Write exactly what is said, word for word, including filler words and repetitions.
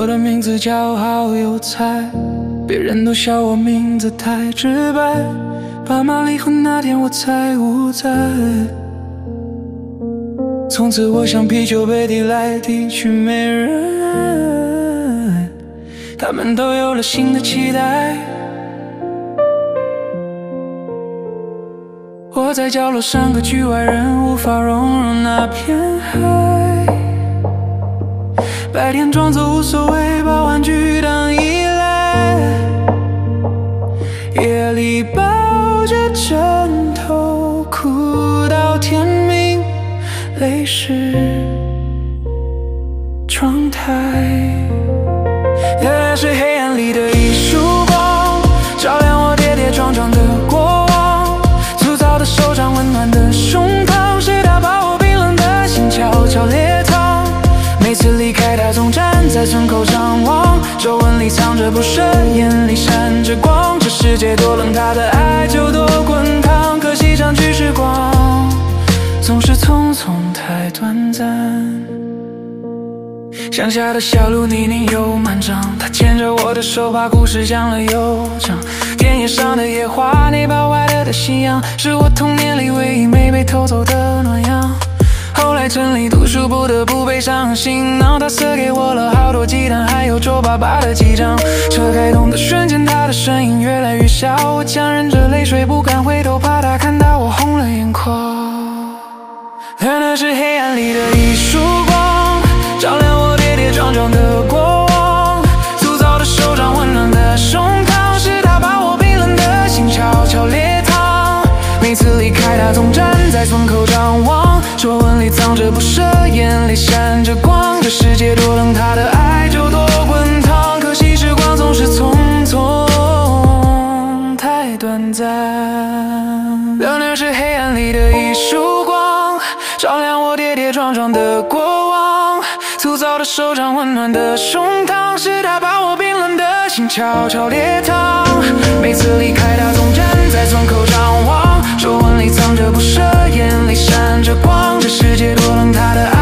我的名字叫好有才，别人都笑我名字太直白，爸妈离婚那天我才无灾。从此我像啤酒被递来递去没人，他们都有了新的期待。我在角落像个局外人，无法融入那片海。白天装作无所谓，把玩具当依赖，夜里抱着枕头哭到天明，泪是状态。那是黑暗里的一束光，照亮我跌跌撞撞的过往，粗糙的手掌，温暖的胸膛，是他把我冰冷的心悄悄裂烫。每次离开他总站在村口张望，皱纹里藏着不舍，眼里闪着光。这世界多冷，他的爱就多滚烫。可惜相聚时光总是匆匆太短暂。乡下的小路泥泞又漫长，他牵着我的手把故事讲了又讲。田野上的野花，那把歪了的夕阳，是我童年里唯一没被偷走的暖阳。后来城里读书不得不背上行囊，他塞给我了好多鸡蛋，还有皱巴巴的记账。车开动的瞬间，他的身影越来越小，我强忍着泪水不敢回头，怕他看到我红了眼眶。但那是黑暗里的一束光，照亮我跌跌撞撞的过往，粗糙的手掌，温暖的胸膛，是他把我冰冷的心悄悄裂烫。每次离开他总站在村口张望，皱纹里藏着不舍，眼里闪着光。这世界多冷，他的爱就多滚烫。可惜时光总是匆匆太短暂。而那是黑暗里的一束光，照亮我跌跌撞撞的过往，粗糙的手掌，温暖的胸膛，是他把我冰冷的心悄悄裂烫。每次离开他总站在村口张望，皱纹里藏着不舍，眼里闪着光。这世界多冷，他的爱